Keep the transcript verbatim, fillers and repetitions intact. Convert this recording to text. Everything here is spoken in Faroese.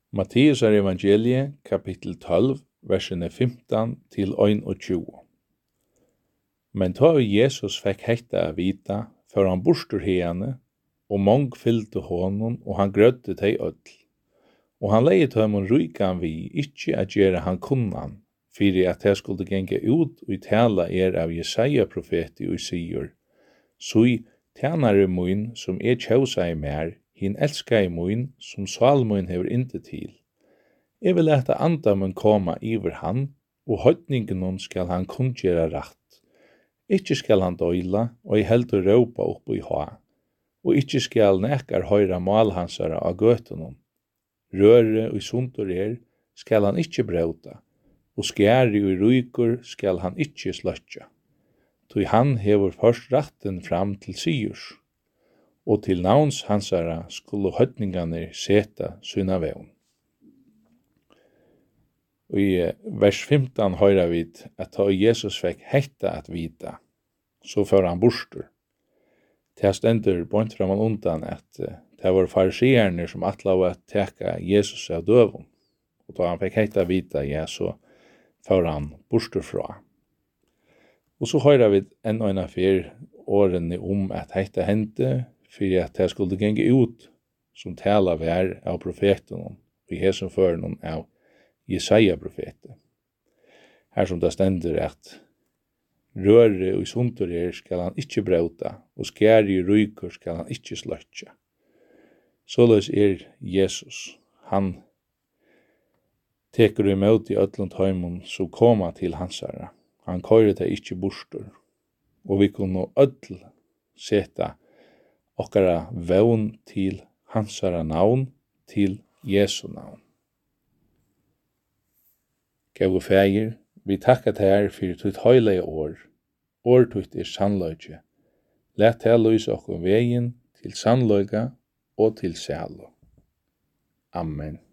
Matteus er evangelie, kapittel tolv, versene fimtan til einogtjúgu. Men ta Jesus fekk hetta að vita, for han burstur hene, og mong fylgdu honum, og han grødde tei öll. Og han leie tøymon rykan vi, ikkje at gjere han kunnan, fyrir at det skulle genge ut og tala er av Jesaja profeti og sier, «Sui tjanare mun som er tjausa i mer, hin elska i mun som salmun hever inte til. Jeg vil leta andamun koma iver han, og høytningenon skal han kunngjera rætt. Ikkje skal han døyla, og i heldur råpa opp i ha, og ikkje skal nekar høyra malhansara av gøtunon. Røre og sundur er skal han ikkje brauta, og skjæri og rykur skal han ikkje sløtja. Tui han hever først ratten fram til sigurs, og til navns hansara skulle høytningarnir seta syna vevn. Og i vers fimtan høyra vid at ta Jesus fekk hetta at vita, så får han burstur. Det stendur bort fram undan at det var fariseerne som atla av at teka Jesus av døvun, og da han fekk hetta vita, ja, så får han burstur fra. Og så høyra vi enn og enn fyr årene om at hetta hente, fyrir at det skulle genge ut som tala vær av profeten, og i hesum føren av Jesaja profeti. Her som det stender at røre og sundur er skal han ikkje brauta, og skjæri og rykur skal han ikkje sløtja. Såleis er Jesus. Han tekur imot i öllum tøymon som koma til hansara. Han køyrer det ikkje burstur, og vi kunne öll seta okkara vevn til hansara navn, til Jesu navn. Gau fægir, vi takka tær fyrir tutt høylega år. År tutt er sannløyge. Lætt her lysa okkur vegin til sannløyga og til sælu. Amen.